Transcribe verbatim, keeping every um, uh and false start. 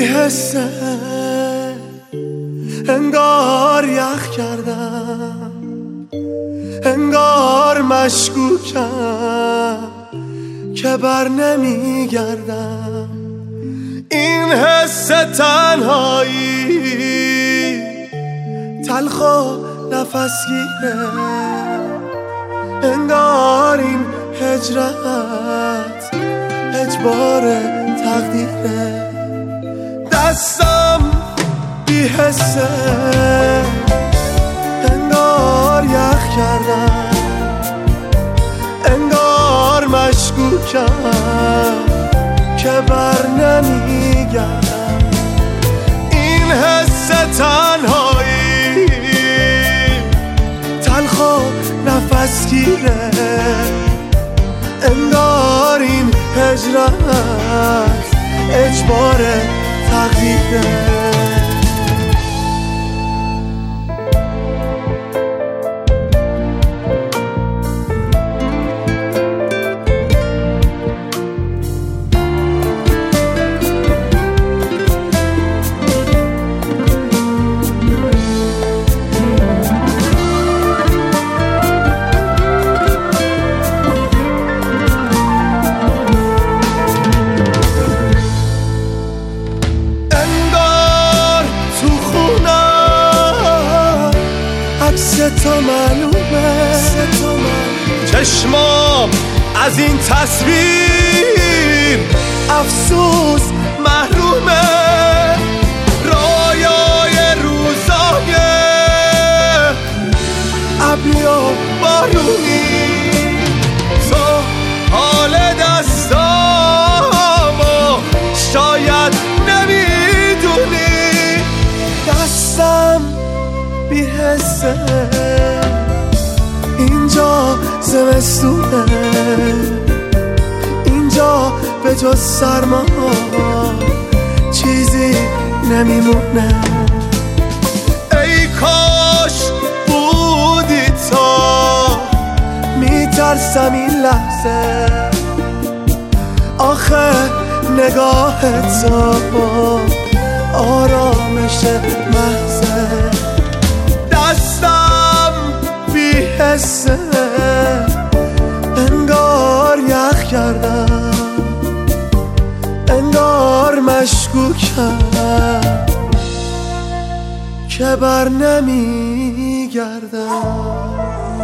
حسه انگار یخ کردم، انگار مشکوکم که بر نمیگردم. این حس تنهایی تلخ و نفسگیره، انگار این هجرت اجبار تقدیره. دستم بی حسه انگار یخ کردم، انگار مشکوکم که بر نمیگردم. این حس تنهایی تلخ و نفسگیره، انگار این هجرت اجبار تقدیره. تو معلومه چشمام از این تصویر افسوس محرومه. رایای روزای ابری و بارونی، تو حال دستامو شاید نمیدونی. دستم بی حسه اینجا زمستونه، اینجا به جز سرما چیزی نمیمونه. ای کاش بودی تا، میترسم این لحظه آخه نگاه تو آرامش محضه. دستم بی حسه انگار یخ کردم، انگار مشکوکم که بر نمیگردم.